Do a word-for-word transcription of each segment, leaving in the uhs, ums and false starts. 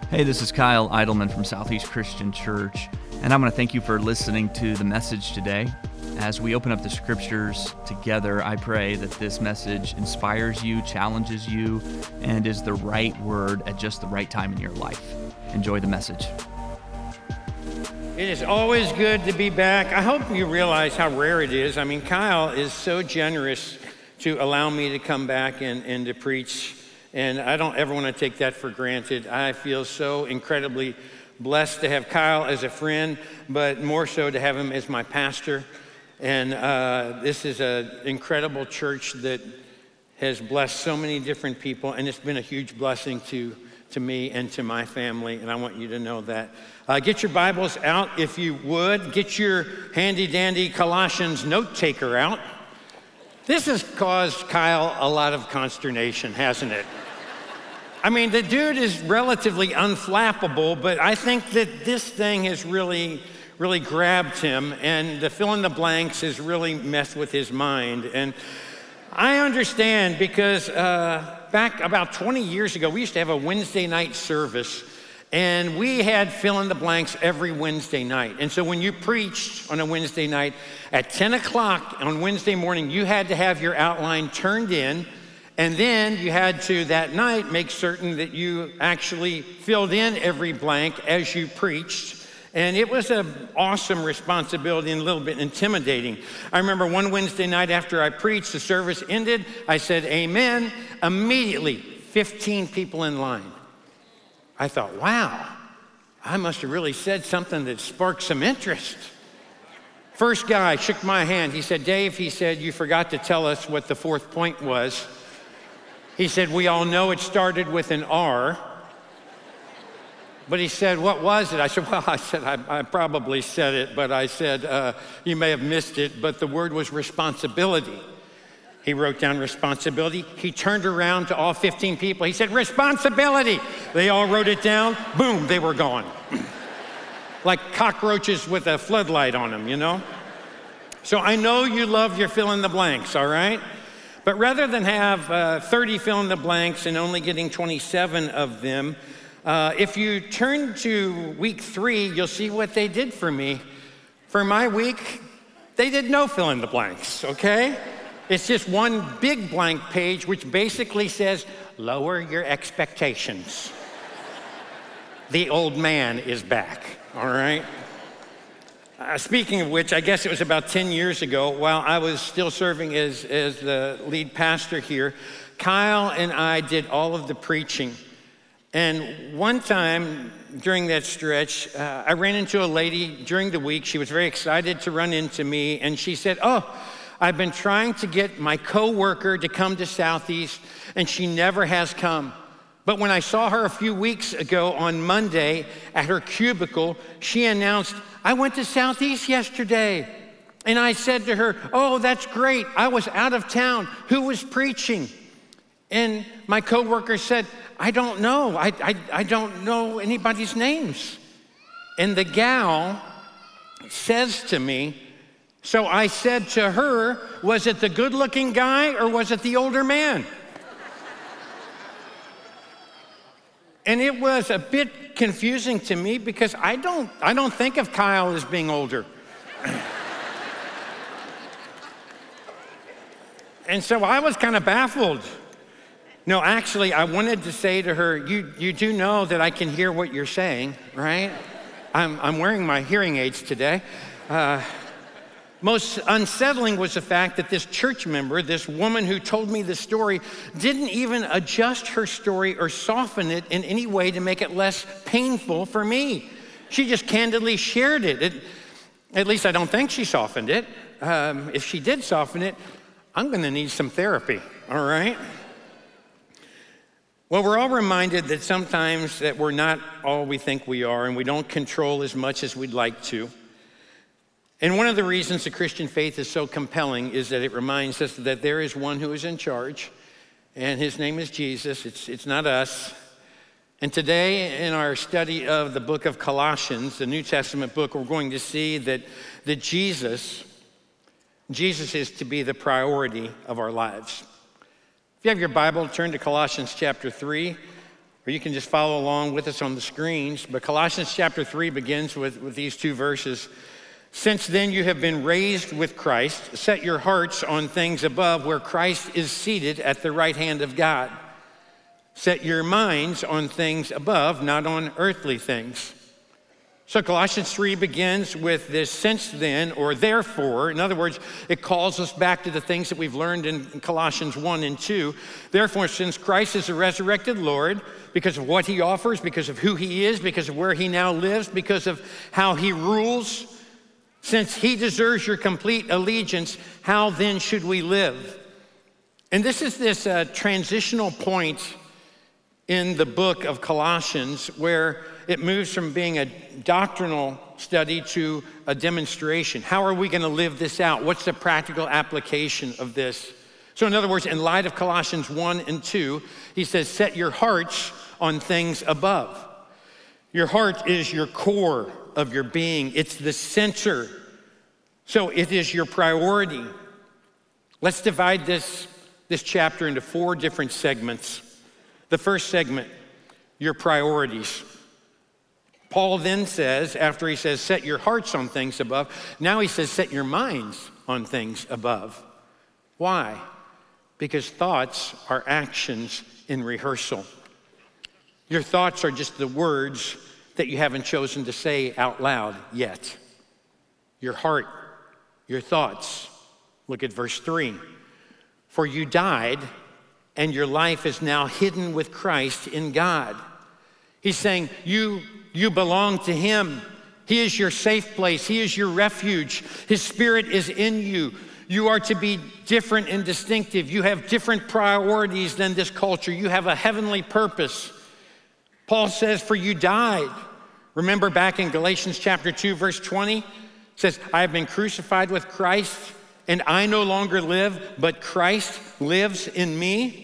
Hey, this is Kyle Eidelman from Southeast Christian Church, and I want to thank you for listening to the message today. As we open up the scriptures together, I pray that this message inspires you, challenges you, and is the right word at just the right time in your life. Enjoy the message. It is always good to be back. I hope you realize how rare it is. I mean, Kyle is so generous to allow me to come back and, and to preach. And I don't ever want to take that for granted. I feel so incredibly blessed to have Kyle as a friend, but more so to have him as my pastor. And uh, this is an incredible church that has blessed so many different people, and it's been a huge blessing to, to me and to my family, and I want you to know that. Uh, get your Bibles out if you would. Get your handy-dandy Colossians note taker out. This has caused Kyle a lot of consternation, hasn't it? I mean, the dude is relatively unflappable, but I think that this thing has really, really grabbed him, and the fill in the blanks has really messed with his mind. And I understand because uh, back about twenty years ago, we used to have a Wednesday night service, and we had fill in the blanks every Wednesday night. And so when you preached on a Wednesday night at ten o'clock on Wednesday morning, you had to have your outline turned in. And then you had to, that night, make certain that you actually filled in every blank as you preached. And it was an awesome responsibility and a little bit intimidating. I remember one Wednesday night after I preached, the service ended, I said, amen. Immediately, fifteen people in line. I thought, wow, I must have really said something that sparked some interest. First guy shook my hand. He said, Dave, he said, you forgot to tell us what the fourth point was. He said, we all know it started with an R. But he said, what was it? I said, well, I said, I, I probably said it, but I said, uh, you may have missed it, but the word was responsibility. He wrote down responsibility. He turned around to all fifteen people. He said, responsibility. They all wrote it down. Boom, they were gone. Like cockroaches with a floodlight on them, you know? So I know you love your fill in the blanks, all right? But rather than have uh, thirty fill in the blanks and only getting twenty-seven of them, uh, if you turn to week three, you'll see what they did for me. For my week, they did no fill in the blanks, okay? It's just one big blank page, which basically says, lower your expectations. The old man is back, all right? Uh, speaking of which, I guess it was about ten years ago, while I was still serving as, as the lead pastor here, Kyle and I did all of the preaching. And one time during that stretch, uh, I ran into a lady during the week. She was very excited to run into me, and she said, oh, I've been trying to get my coworker to come to Southeast, and she never has come. But when I saw her a few weeks ago on Monday at her cubicle, she announced, I went to Southeast yesterday. And I said to her, oh, that's great. I was out of town. Who was preaching? And my coworker said, I don't know. I, I, I don't know anybody's names. And the gal says to me, so I said to her, was it the good-looking guy or was it the older man? And it was a bit confusing to me because I don't, I don't think of Kyle as being older. And so I was kind of baffled. No, actually, I wanted to say to her, you, you do know that I can hear what you're saying, right? I'm, I'm wearing my hearing aids today. Uh, Most unsettling was the fact that this church member, this woman who told me the story, didn't even adjust her story or soften it in any way to make it less painful for me. She just candidly shared it. it at least I don't think she softened it. Um, if she did soften it, I'm gonna need some therapy, all right? Well, we're all reminded that sometimes that we're not all we think we are, and we don't control as much as we'd like to. And one of the reasons the Christian faith is so compelling is that it reminds us that there is one who is in charge, and his name is Jesus. It's, it's not us. And today in our study of the book of Colossians, the New Testament book, we're going to see that, that Jesus, Jesus is to be the priority of our lives. If you have your Bible, turn to Colossians chapter three. or you can just follow along with us on the screens. But Colossians chapter three begins with, with these two verses. Since then you have been raised with Christ. Set your hearts on things above where Christ is seated at the right hand of God. Set your minds on things above, not on earthly things. So Colossians three begins with this since then, or therefore. In other words, it calls us back to the things that we've learned in Colossians one and two. Therefore, since Christ is the resurrected Lord, because of what he offers, because of who he is, because of where he now lives, because of how he rules, since he deserves your complete allegiance, how then should we live? And this is this uh, transitional point in the book of Colossians where it moves from being a doctrinal study to a demonstration. How are we going to live this out? What's the practical application of this? So in other words, in light of Colossians one and two, he says, set your hearts on things above. Your heart is your core of your being. It's the center. So it is your priority. Let's divide this, this chapter into four different segments. The first segment, your priorities. Paul then says, after he says, set your hearts on things above, now he says, set your minds on things above. Why? Because thoughts are actions in rehearsal. Your thoughts are just the words that you haven't chosen to say out loud yet. Your heart, your thoughts. Look at verse three. For you died, and your life is now hidden with Christ in God. He's saying you, you belong to him. He is your safe place. He is your refuge. His Spirit is in you. You are to be different and distinctive. You have different priorities than this culture. You have a heavenly purpose. Paul says, for you died. Remember back in Galatians chapter two, verse twenty, it says, I have been crucified with Christ, and I no longer live, but Christ lives in me.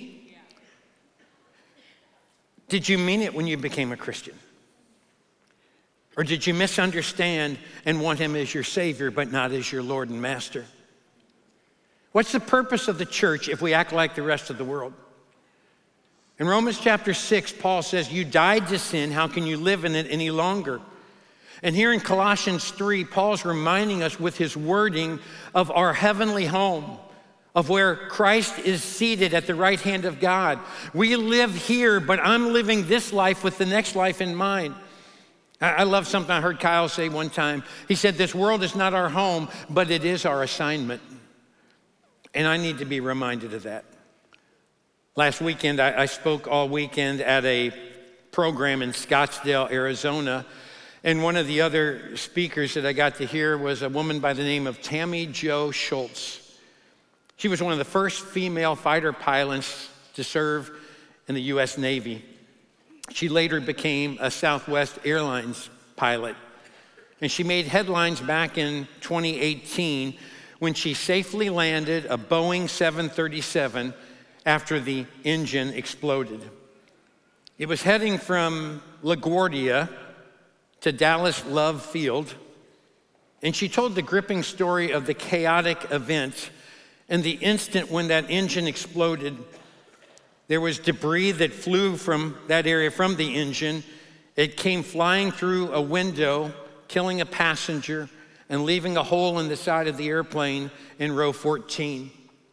Did you mean it when you became a Christian? Or did you misunderstand and want him as your Savior, but not as your Lord and Master? What's the purpose of the church if we act like the rest of the world? In Romans chapter six, Paul says, you died to sin, how can you live in it any longer? And here in Colossians three, Paul's reminding us with his wording of our heavenly home, of where Christ is seated at the right hand of God. We live here, but I'm living this life with the next life in mind. I love something I heard Kyle say one time. He said, this world is not our home, but it is our assignment. And I need to be reminded of that. Last weekend, I, I spoke all weekend at a program in Scottsdale, Arizona. And one of the other speakers that I got to hear was a woman by the name of Tammy Jo Schultz. She was one of the first female fighter pilots to serve in the U S Navy. She later became a Southwest Airlines pilot. And she made headlines back in twenty eighteen when she safely landed a Boeing seven thirty-seven after the engine exploded. It was heading from LaGuardia to Dallas Love Field, and she told the gripping story of the chaotic event. And the instant when that engine exploded, there was debris that flew from that area, from the engine. It came flying through a window, killing a passenger and leaving a hole in the side of the airplane in row fourteen.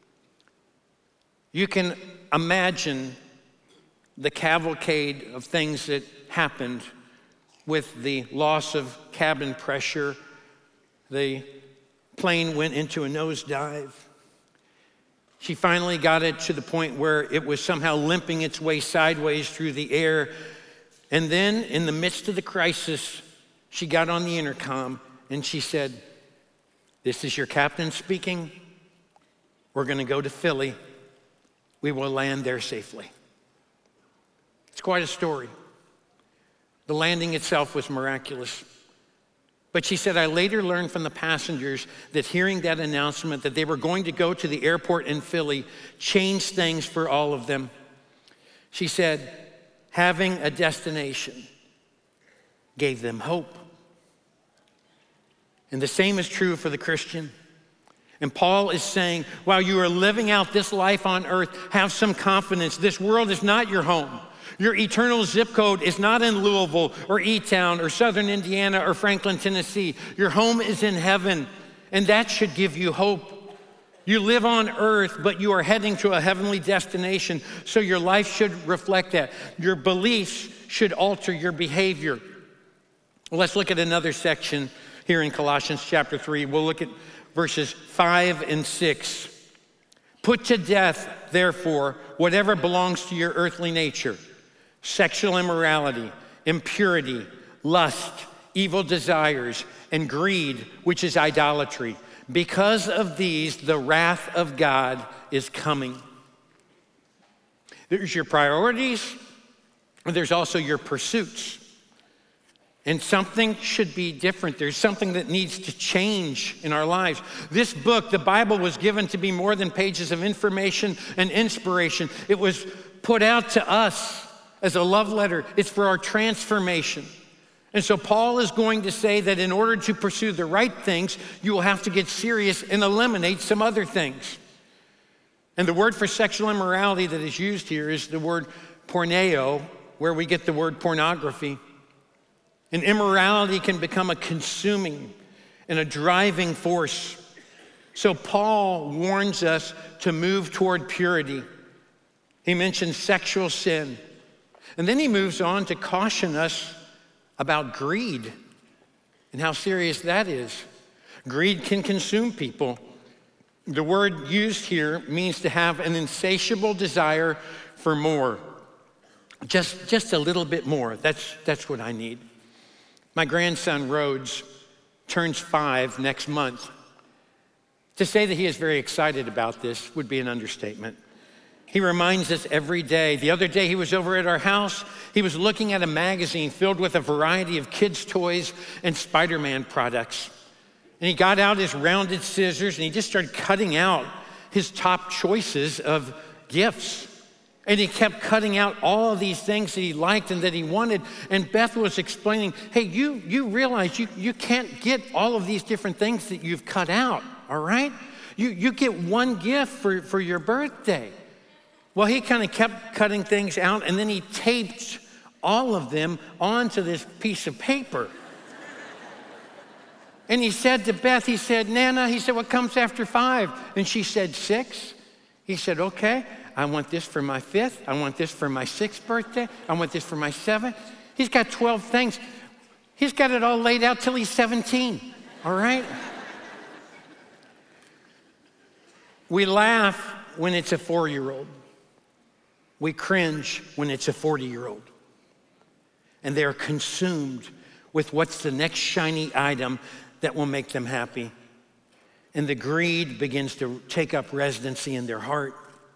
You can imagine the cavalcade of things that happened with the loss of cabin pressure. The plane went into a nosedive. She finally got it to the point where it was somehow limping its way sideways through the air. And then in the midst of the crisis, she got on the intercom and she said, this is your captain speaking. We're going to go to Philly. We will land there safely. It's quite a story. The landing itself was miraculous. But she said, I later learned from the passengers that hearing that announcement that they were going to go to the airport in Philly changed things for all of them. She said, having a destination gave them hope. And the same is true for the Christian. And Paul is saying, while you are living out this life on earth, have some confidence. This world is not your home. Your eternal zip code is not in Louisville or E-Town or Southern Indiana or Franklin, Tennessee. Your home is in heaven, and that should give you hope. You live on earth, but you are heading to a heavenly destination, so your life should reflect that. Your beliefs should alter your behavior. Well, let's look at another section here in Colossians chapter three. We'll look at verses five and six. Put to death, therefore, whatever belongs to your earthly nature: sexual immorality, impurity, lust, evil desires, and greed, which is idolatry. Because of these, the wrath of God is coming. There's your priorities, and there's also your pursuits. And something should be different. There's something that needs to change in our lives. This book, the Bible, was given to be more than pages of information and inspiration. It was put out to us as a love letter. It's for our transformation. And so Paul is going to say that in order to pursue the right things, you will have to get serious and eliminate some other things. And the word for sexual immorality that is used here is the word porneo, where we get the word pornography. And immorality can become a consuming and a driving force. So Paul warns us to move toward purity. He mentions sexual sin. And then he moves on to caution us about greed and how serious that is. Greed can consume people. The word used here means to have an insatiable desire for more. Just, just a little bit more. That's, that's what I need. My grandson, Rhodes, turns five next month. To say that he is very excited about this would be an understatement. He reminds us every day. The other day he was over at our house. He was looking at a magazine filled with a variety of kids' toys and Spider-Man products. And he got out his rounded scissors and he just started cutting out his top choices of gifts. And he kept cutting out all of these things that he liked and that he wanted. And Beth was explaining, hey, you, you realize you, you can't get all of these different things that you've cut out, all right? You, you get one gift for, for your birthday. Well, he kind of kept cutting things out, and then he taped all of them onto this piece of paper. And he said to Beth, he said, Nana, he said, what comes after five? And she said, six. He said, okay, I want this for my fifth. I want this for my sixth birthday. I want this for my seventh. He's got twelve things. He's got it all laid out till he's seventeen, all right? We laugh when it's a four-year-old. We cringe when it's a forty-year-old. And they're consumed with what's the next shiny item that will make them happy. And the greed begins to take up residency in their heart.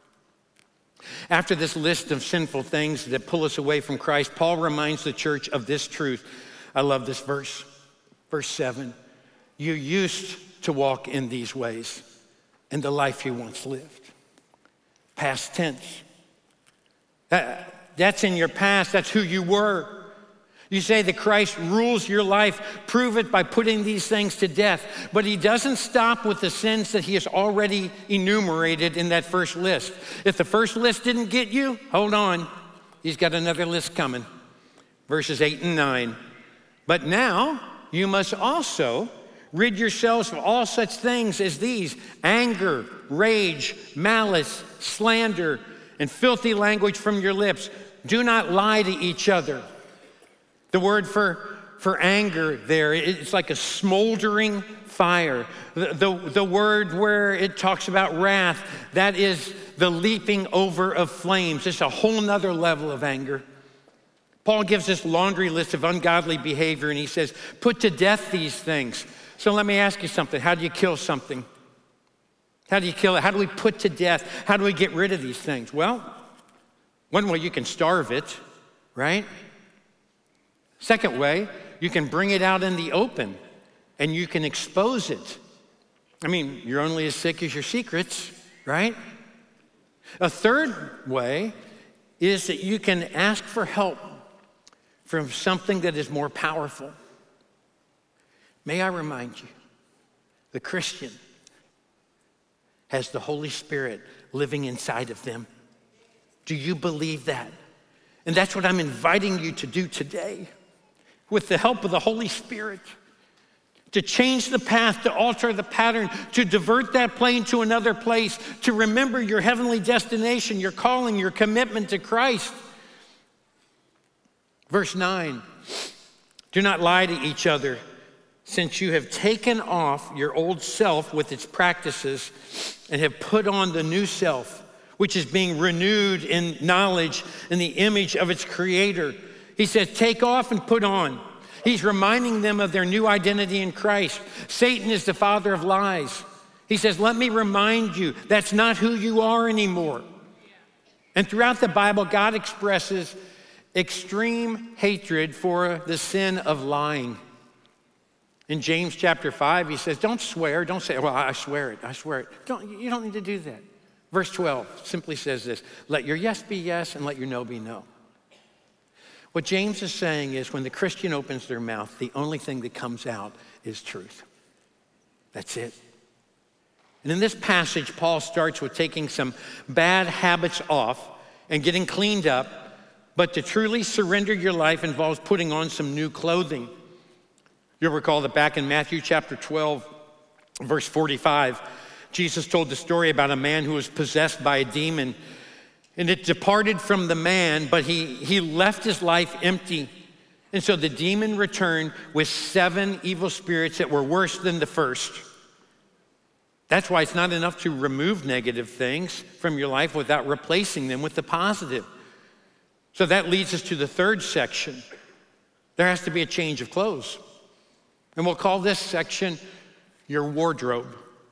After this list of sinful things that pull us away from Christ, Paul reminds the church of this truth. I love this verse. Verse seven. You used to walk in these ways in the life you once lived. Past tense. That, that's in your past. That's who you were. You say that Christ rules your life. Prove it by putting these things to death. But he doesn't stop with the sins that he has already enumerated in that first list. If the first list didn't get you, hold on. He's got another list coming. Verses eight and nine. But now you must also rid yourselves of all such things as these: anger, rage, malice, slander, and filthy language from your lips. Do not lie to each other. The word for, for anger there, it's like a smoldering fire. The, the, the word where it talks about wrath, that is the leaping over of flames. It's a whole nother level of anger. Paul gives this laundry list of ungodly behavior, and he says, put to death these things. So let me ask you something. How do you kill something? How do you kill it? How do we put to death? How do we get rid of these things? Well, one way, you can starve it, right? Second way, you can bring it out in the open and you can expose it. I mean, you're only as sick as your secrets, right? A third way is that you can ask for help from something that is more powerful. May I remind you, the Christian has the Holy Spirit living inside of them. Do you believe that? And that's what I'm inviting you to do today with the help of the Holy Spirit. To change the path, to alter the pattern, to divert that plane to another place, to remember your heavenly destination, your calling, your commitment to Christ. Verse nine, do not lie to each other, since you have taken off your old self with its practices and have put on the new self, which is being renewed in knowledge in the image of its creator. He says, take off and put on. He's reminding them of their new identity in Christ. Satan is the father of lies. He says, let me remind you, that's not who you are anymore. And throughout the Bible, God expresses extreme hatred for the sin of lying. In James chapter five, he says, don't swear, don't say, well, I swear it, I swear it. Don't, you don't need to do that. Verse twelve simply says this, let your yes be yes and let your no be no. What James is saying is when the Christian opens their mouth, the only thing that comes out is truth. That's it. And in this passage, Paul starts with taking some bad habits off and getting cleaned up, but to truly surrender your life involves putting on some new clothing. You'll recall that back in Matthew chapter twelve, verse forty-five, Jesus told the story about a man who was possessed by a demon, and it departed from the man, but he, he left his life empty. And so the demon returned with seven evil spirits that were worse than the first. That's why it's not enough to remove negative things from your life without replacing them with the positive. So that leads us to the third section. There has to be a change of clothes. And we'll call this section your wardrobe.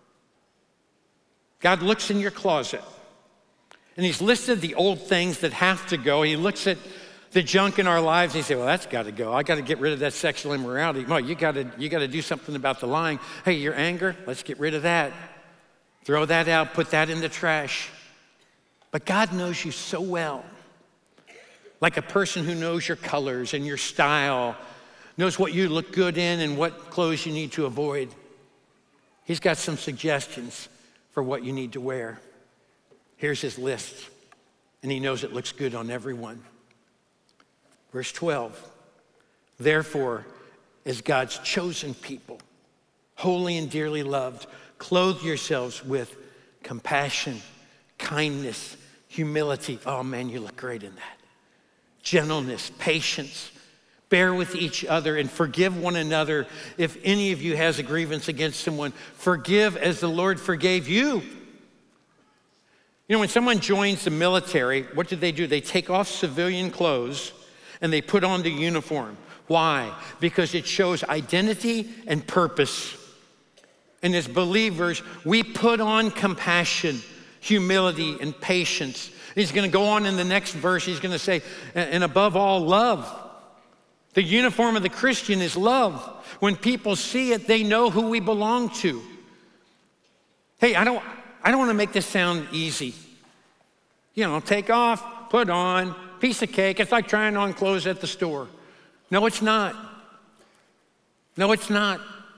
God looks in your closet, and he's listed the old things that have to go. He looks at the junk in our lives, and he says, well, that's got to go. I got to get rid of that sexual immorality. Well, you got to you got to do something about the lying. Hey, your anger, let's get rid of that. Throw that out, put that in the trash. But God knows you so well, like a person who knows your colors and your style, knows what you look good in and what clothes you need to avoid. He's got some suggestions for what you need to wear. Here's his list, and he knows it looks good on everyone. Verse twelve, therefore, as God's chosen people, holy and dearly loved, clothe yourselves with compassion, kindness, humility. Oh man, you look great in that. Gentleness, patience, bear with each other and forgive one another. If any of you has a grievance against someone, forgive as the Lord forgave you. You know, when someone joins the military, what do they do? They take off civilian clothes and they put on the uniform. Why? Because it shows identity and purpose. And as believers, we put on compassion, humility, and patience. He's going to go on in the next verse. He's going to say, and above all, love. The uniform of the Christian is love. When people see it, they know who we belong to. Hey, I don't, I don't want to make this sound easy. You know, take off, put on, piece of cake. It's like trying on clothes at the store. No, it's not. No, it's not.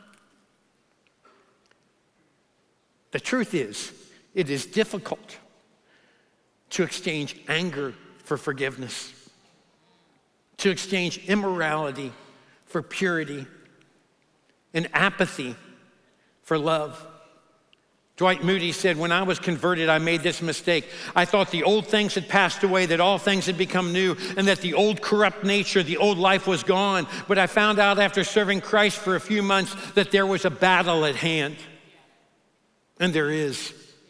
The truth is, it is difficult to exchange anger for forgiveness, to exchange immorality for purity, and apathy for love. Dwight Moody said, when I was converted, I made this mistake. I thought the old things had passed away, that all things had become new, and that the old corrupt nature, the old life was gone. But I found out after serving Christ for a few months that there was a battle at hand. And there is.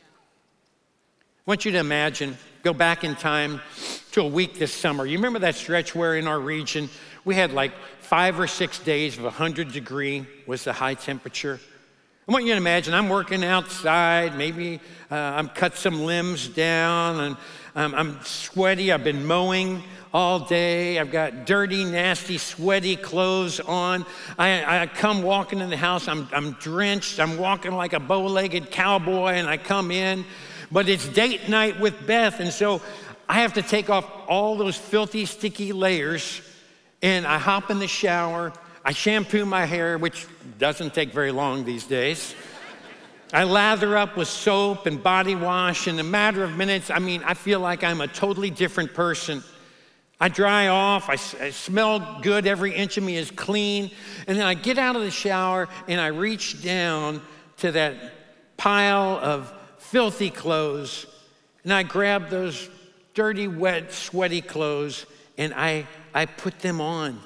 I want you to imagine, go back in time to a week this summer. You remember that stretch where in our region, we had like five or six days of one hundred degree was the high temperature. I want you to imagine I'm working outside, maybe uh, I'm cut some limbs down, and um, I'm sweaty, I've been mowing all day, I've got dirty, nasty, sweaty clothes on. I, I come walking in the house, I'm, I'm drenched, I'm walking like a bow-legged cowboy, and I come in, but it's date night with Beth, and so I have to take off all those filthy, sticky layers, and I hop in the shower, I shampoo my hair, which doesn't take very long these days. I lather up with soap and body wash. In a matter of minutes, I mean, I feel like I'm a totally different person. I dry off, I, I smell good, every inch of me is clean. And then I get out of the shower and I reach down to that pile of filthy clothes and I grab those dirty, wet, sweaty clothes and I, I put them on.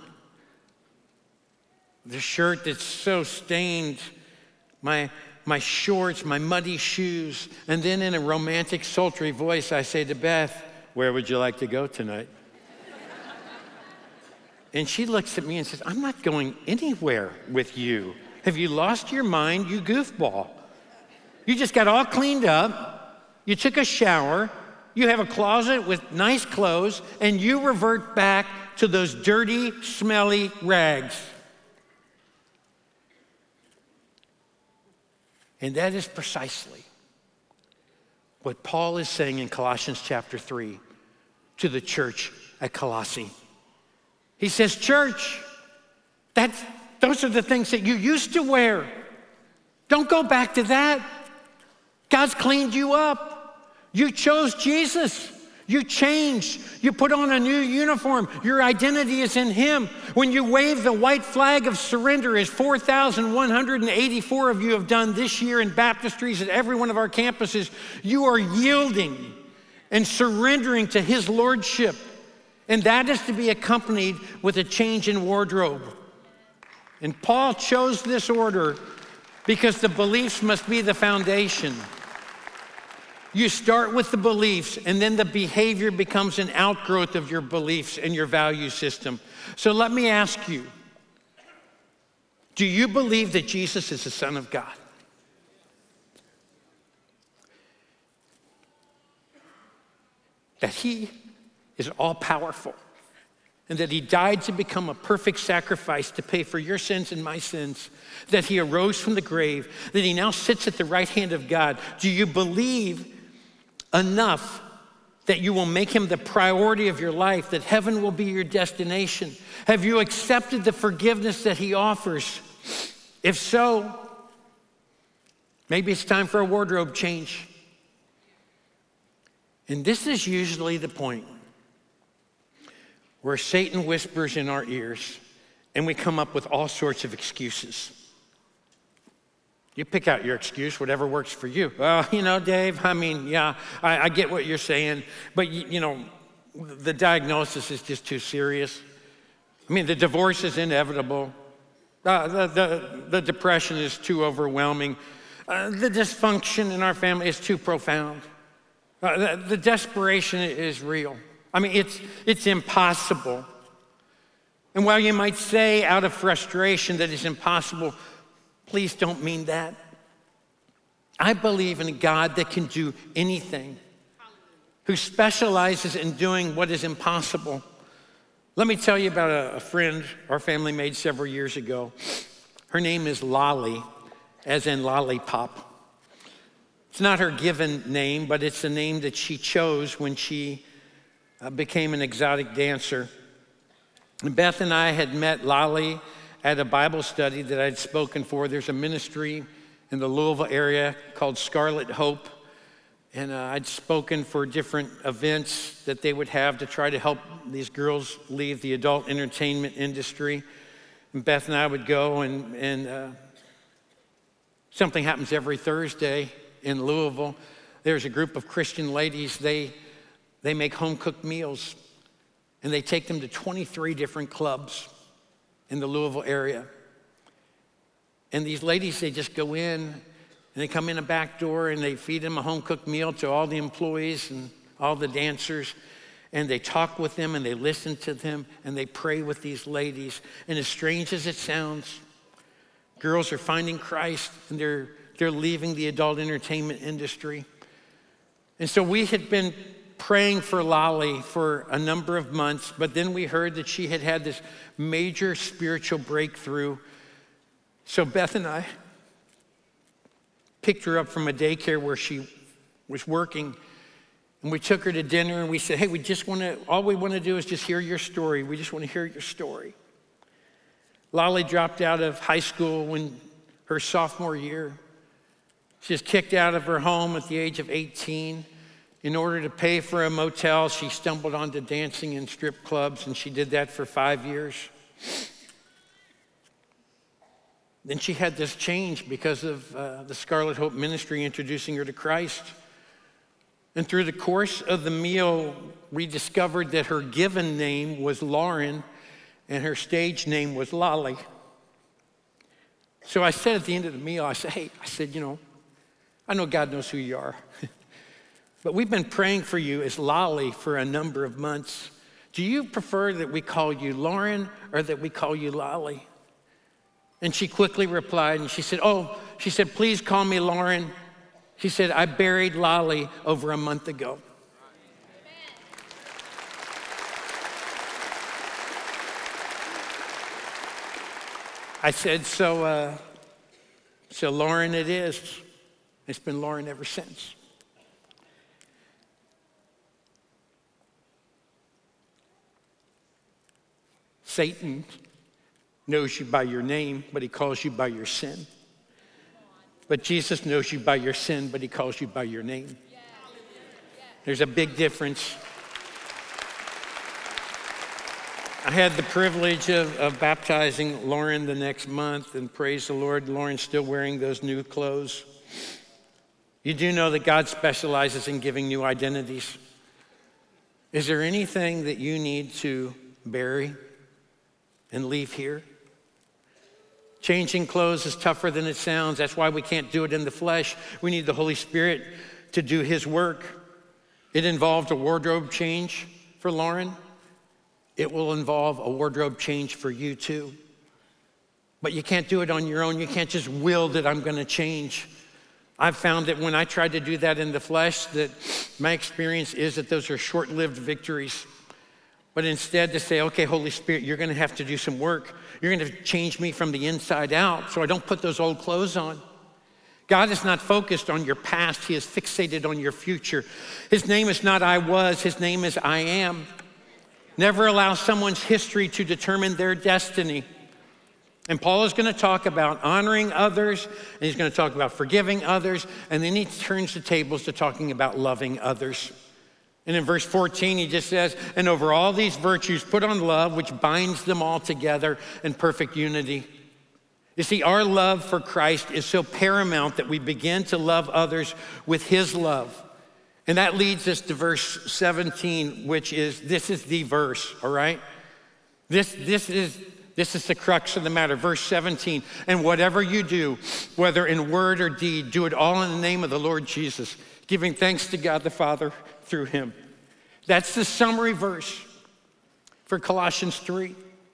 The shirt that's so stained, my, my shorts, my muddy shoes. And then in a romantic, sultry voice, I say to Beth, "Where would you like to go tonight?" And she looks at me and says, "I'm not going anywhere with you. Have you lost your mind, you goofball? You just got all cleaned up. You took a shower. You have a closet with nice clothes, and you revert back to those dirty, smelly rags." And that is precisely what Paul is saying in Colossians chapter three to the church at Colossae. He says, church, that's, those are the things that you used to wear. Don't go back to that. God's cleaned you up. You chose Jesus. You changed. You put on a new uniform. Your identity is in him. When you wave the white flag of surrender, as four thousand one hundred eighty-four of you have done this year in baptistries at every one of our campuses, you are yielding and surrendering to his lordship. And that is to be accompanied with a change in wardrobe. And Paul chose this order because the beliefs must be the foundation. You start with the beliefs, and then the behavior becomes an outgrowth of your beliefs and your value system. So let me ask you, do you believe that Jesus is the Son of God? That he is all-powerful, and that he died to become a perfect sacrifice to pay for your sins and my sins, that he arose from the grave, that he now sits at the right hand of God? Do you believe enough that you will make him the priority of your life, that heaven will be your destination? Have you accepted the forgiveness that he offers? If so, maybe it's time for a wardrobe change. And this is usually the point where Satan whispers in our ears and we come up with all sorts of excuses. You pick out your excuse, whatever works for you. Well, you know, Dave, I mean, yeah, I, I get what you're saying, but you, you know, the diagnosis is just too serious. I mean, the divorce is inevitable. Uh, the, the, the depression is too overwhelming. Uh, the dysfunction in our family is too profound. Uh, the, the desperation is real. I mean, it's, it's impossible. And while you might say out of frustration that it's impossible, please don't mean that. I believe in a God that can do anything, who specializes in doing what is impossible. Let me tell you about a, a friend our family made several years ago. Her name is Lolly, as in lollipop. It's not her given name, but it's the name that she chose when she uh, became an exotic dancer. And Beth and I had met Lolly at a Bible study that I'd spoken for. There's a ministry in the Louisville area called Scarlet Hope. And uh, I'd spoken for different events that they would have to try to help these girls leave the adult entertainment industry. And Beth and I would go, and, and uh, something happens every Thursday in Louisville. There's a group of Christian ladies. They, they make home-cooked meals, and they take them to twenty-three different clubs in the Louisville area. And these ladies, they just go in, and they come in a back door, and they feed them a home-cooked meal to all the employees and all the dancers. And they talk with them, and they listen to them, and they pray with these ladies. And as strange as it sounds, girls are finding Christ, and they're, they're leaving the adult entertainment industry. And so we had been praying for Lolly for a number of months, but then we heard that she had had this major spiritual breakthrough. So Beth and I picked her up from a daycare where she was working, and we took her to dinner, and we said, hey, we just want to, all we want to do is just hear your story. We just want to hear your story. Lolly dropped out of high school when her sophomore year. She was kicked out of her home at the age of eighteen. In order to pay for a motel, she stumbled onto dancing in strip clubs, and she did that for five years. Then she had this change because of uh, the Scarlet Hope Ministry introducing her to Christ. And through the course of the meal, we discovered that her given name was Lauren and her stage name was Lolly. So I said at the end of the meal, I said, hey, I said, you know, I know God knows who you are, but we've been praying for you as Lolly for a number of months. Do you prefer that we call you Lauren or that we call you Lolly? And she quickly replied, and she said, oh, she said, please call me Lauren. She said, I buried Lolly over a month ago. I said, so, uh, so Lauren it is. It's been Lauren ever since. Satan knows you by your name, but he calls you by your sin. But Jesus knows you by your sin, but he calls you by your name. There's a big difference. I had the privilege of, of baptizing Lauren the next month, and praise the Lord, Lauren's still wearing those new clothes. You do know that God specializes in giving new identities. Is there anything that you need to bury and leave here? Changing clothes is tougher than it sounds. That's why we can't do it in the flesh. We need the Holy Spirit to do his work. It involved a wardrobe change for Lauren. It will involve a wardrobe change for you too. But you can't do it on your own. You can't just will that I'm gonna change. I've found that when I tried to do that in the flesh, that my experience is that those are short-lived victories. But instead to say, okay, Holy Spirit, you're gonna have to do some work. You're gonna change me from the inside out so I don't put those old clothes on. God is not focused on your past. He is fixated on your future. His name is not I was, his name is I am. Never allow someone's history to determine their destiny. And Paul is gonna talk about honoring others, and he's gonna talk about forgiving others, and then he turns the tables to talking about loving others. And in verse fourteen, he just says, and over all these virtues, put on love, which binds them all together in perfect unity. You see, our love for Christ is so paramount that we begin to love others with his love. And that leads us to verse seventeen, which is, this is the verse, all right? This, this is, this is the crux of the matter. Verse seventeen, and whatever you do, whether in word or deed, do it all in the name of the Lord Jesus, giving thanks to God the Father through him. That's the summary verse for Colossians three.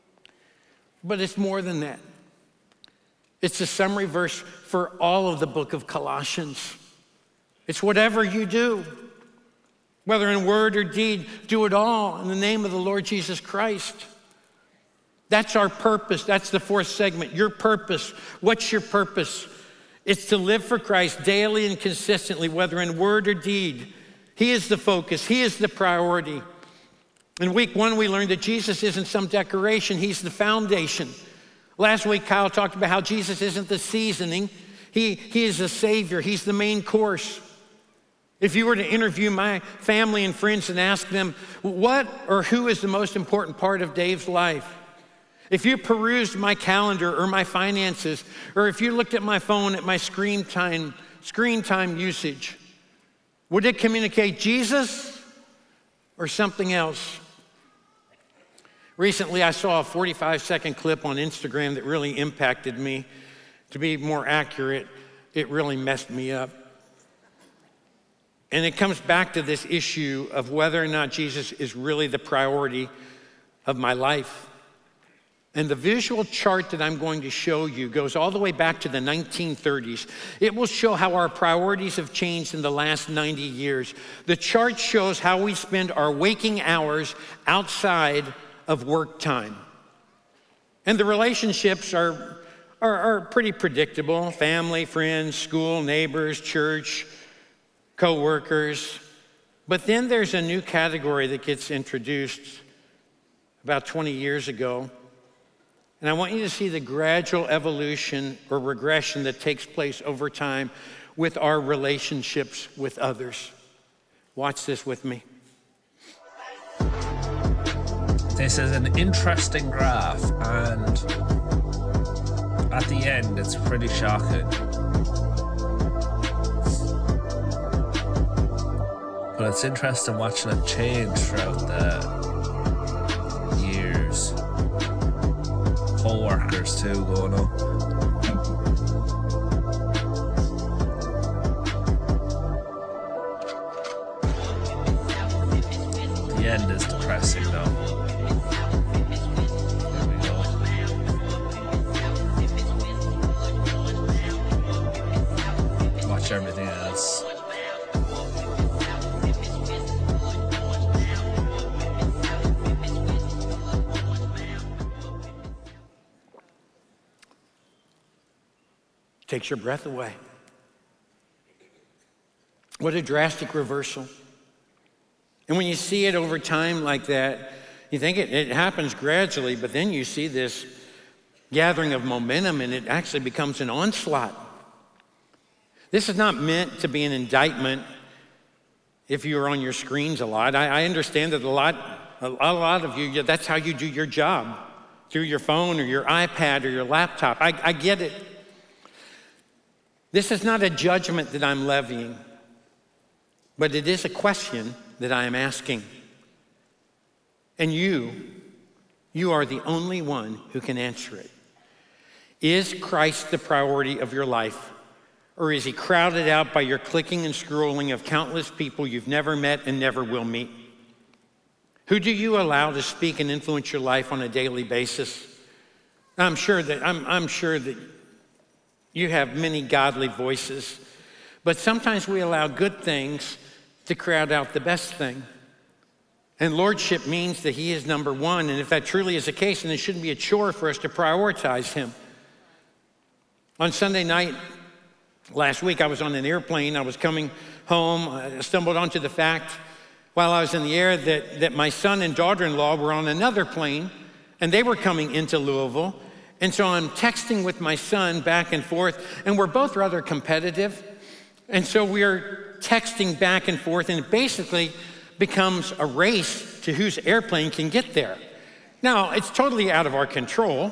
But it's more than that. It's the summary verse for all of the book of Colossians. It's whatever you do, whether in word or deed, do it all in the name of the Lord Jesus Christ. That's our purpose. That's the fourth segment, your purpose. What's your purpose? It's to live for Christ daily and consistently, whether in word or deed. He is the focus. He is the priority. In week one, we learned that Jesus isn't some decoration. He's the foundation. Last week, Kyle talked about how Jesus isn't the seasoning. He, he is the Savior. He's the main course. If you were to interview my family and friends and ask them, what or who is the most important part of Dave's life? If you perused my calendar or my finances, or if you looked at my phone at my screen time, screen time usage, would it communicate Jesus or something else? Recently, I saw a forty-five second clip on Instagram that really impacted me. To be more accurate, it really messed me up. And it comes back to this issue of whether or not Jesus is really the priority of my life. And the visual chart that I'm going to show you goes all the way back to the nineteen thirties. It will show how our priorities have changed in the last ninety years. The chart shows how we spend our waking hours outside of work time. And the relationships are, are, are pretty predictable. Family, friends, school, neighbors, church, co-workers. But then there's a new category that gets introduced about twenty years ago. And I want you to see the gradual evolution or regression that takes place over time with our relationships with others. Watch this with me. This is an interesting graph, and at the end, it's pretty shocking. But it's interesting watching it change throughout the years. Co-workers too going up. The end is depressing though. Here we go. Watch everything else. Takes your breath away. What a drastic reversal. And when you see it over time like that, you think it, it happens gradually, but then you see this gathering of momentum and it actually becomes an onslaught. This is not meant to be an indictment if you're on your screens a lot. I, I understand that a lot, a lot of you, that's how you do your job, through your phone or your iPad or your laptop. I, I get it. This is not a judgment that I'm levying, but it is a question that I am asking. And you, you are the only one who can answer it. Is Christ the priority of your life? Or is he crowded out by your clicking and scrolling of countless people you've never met and never will meet? Who do you allow to speak and influence your life on a daily basis? I'm sure that, I'm, I'm sure that you have many godly voices, but sometimes we allow good things to crowd out the best thing. And lordship means that he is number one, and if that truly is the case, then it shouldn't be a chore for us to prioritize him. On Sunday night last week, I was on an airplane. I was coming home. I stumbled onto the fact while I was in the air that, that my son and daughter-in-law were on another plane, and they were coming into Louisville. And so I'm texting with my son back and forth, and we're both rather competitive. And so we're texting back and forth, and it basically becomes a race to whose airplane can get there. Now, it's totally out of our control,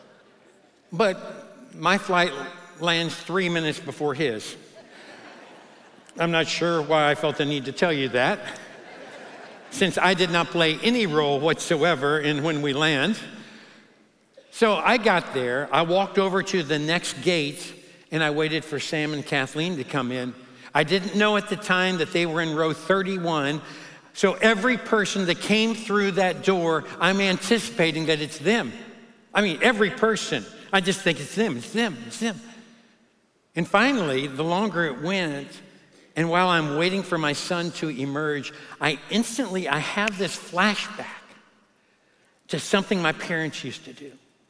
but my flight lands three minutes before his. I'm not sure why I felt the need to tell you that, since I did not play any role whatsoever in when we land. So I got there, I walked over to the next gate, and I waited for Sam and Kathleen to come in. I didn't know at the time that they were in row thirty-one, so every person that came through that door, I'm anticipating that it's them. I mean, every person. I just think it's them, it's them, it's them. And finally, the longer it went, and while I'm waiting for my son to emerge, I instantly, I have this flashback to something my parents used to do.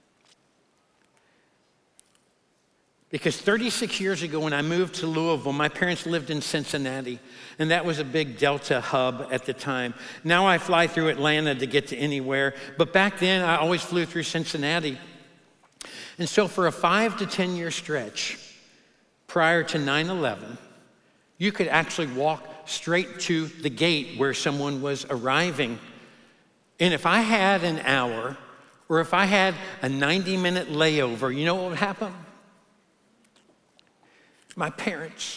Because thirty-six years ago when I moved to Louisville, my parents lived in Cincinnati, and that was a big Delta hub at the time. Now I fly through Atlanta to get to anywhere, but back then I always flew through Cincinnati. And so for a five to ten year stretch prior to nine eleven, you could actually walk straight to the gate where someone was arriving. And if I had an hour, or if I had a ninety minute layover, you know what would happen? My parents.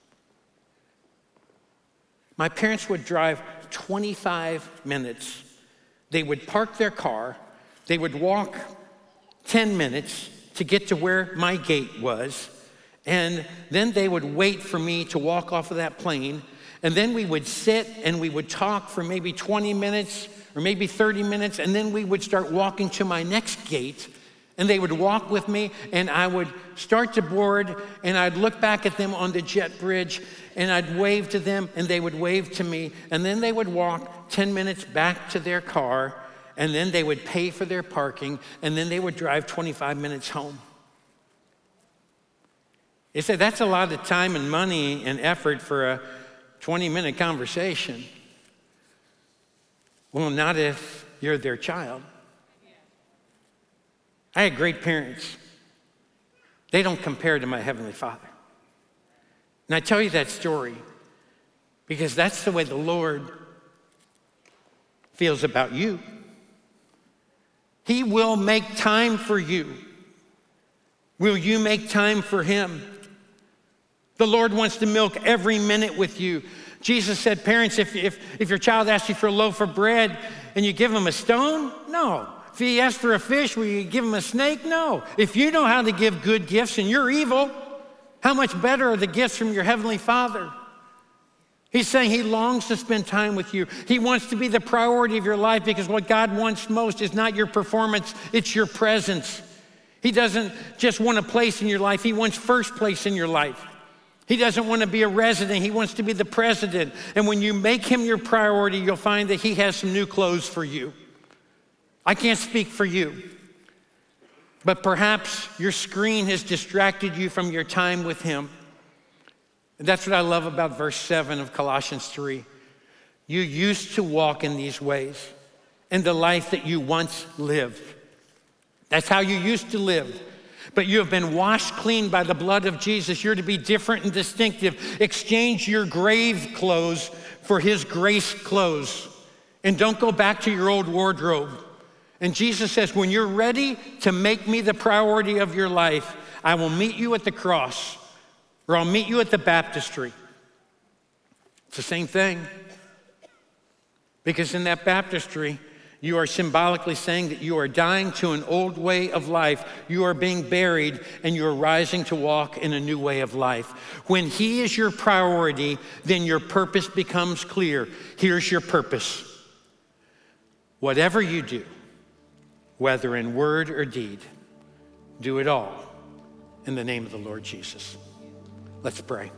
My parents would drive twenty-five minutes. They would park their car. They would walk ten minutes to get to where my gate was. And then they would wait for me to walk off of that plane. And then we would sit and we would talk for maybe twenty minutes or maybe thirty minutes. And then we would start walking to my next gate. And they would walk with me, and I would start to board, and I'd look back at them on the jet bridge, and I'd wave to them, and they would wave to me. And then they would walk ten minutes back to their car, and then they would pay for their parking, and then they would drive twenty-five minutes home. You say, that's a lot of time and money and effort for a twenty minute conversation. Well, not if you're their child. I had great parents. They don't compare to my Heavenly Father. And I tell you that story Because that's the way the Lord feels about you. He will make time for you. Will you make time for him? The Lord wants to milk every minute with you. Jesus said, parents, if, if, if your child asks you for a loaf of bread and you give him a stone, no. If he asks for a fish, will you give him a snake? No. If you know how to give good gifts and you're evil, how much better are the gifts from your heavenly Father? He's saying he longs to spend time with you. He wants to be the priority of your life, because what God wants most is not your performance, it's your presence. He doesn't just want a place in your life, he wants first place in your life. He doesn't want to be a resident, he wants to be the president. And when you make him your priority, you'll find that he has some new clothes for you. I can't speak for you, but perhaps your screen has distracted you from your time with him. And that's what I love about verse seven of Colossians three. You used to walk in these ways, in the life that you once lived. That's how you used to live. But you have been washed clean by the blood of Jesus. You're to be different and distinctive. Exchange your grave clothes for his grace clothes. And don't go back to your old wardrobe. And Jesus says, when you're ready to make me the priority of your life, I will meet you at the cross, or I'll meet you at the baptistry. It's the same thing. Because in that baptistry, you are symbolically saying that you are dying to an old way of life. You are being buried, and you are rising to walk in a new way of life. When he is your priority, then your purpose becomes clear. Here's your purpose. Whatever you do, whether in word or deed, do it all in the name of the Lord Jesus. Let's pray.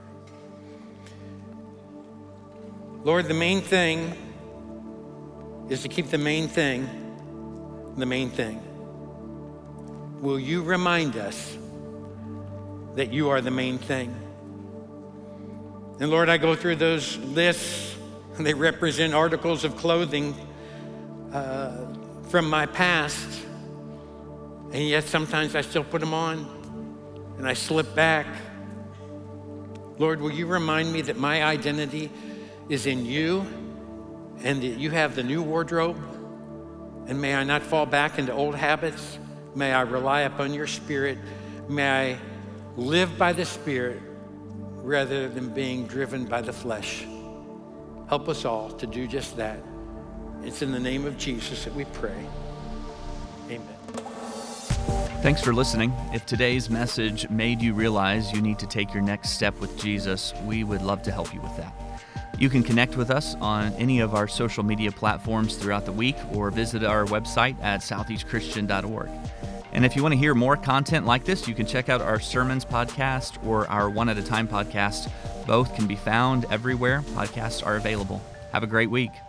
Lord, the main thing is to keep the main thing the main thing. Will you remind us that you are the main thing? And Lord, I go through those lists, and they represent articles of clothing uh, from my past, and yet sometimes I still put them on, and I slip back. Lord, will you remind me that my identity is in you, and that you have the new wardrobe? And may I not fall back into old habits. May I rely upon your Spirit. May I live by the Spirit rather than being driven by the flesh. Help us all to do just that. It's in the name of Jesus that we pray. Amen. Thanks for listening. If today's message made you realize you need to take your next step with Jesus, we would love to help you with that. You can connect with us on any of our social media platforms throughout the week, or visit our website at southeast christian dot org. And if you want to hear more content like this, you can check out our Sermons podcast or our One at a Time podcast. Both can be found everywhere podcasts are available. Have a great week.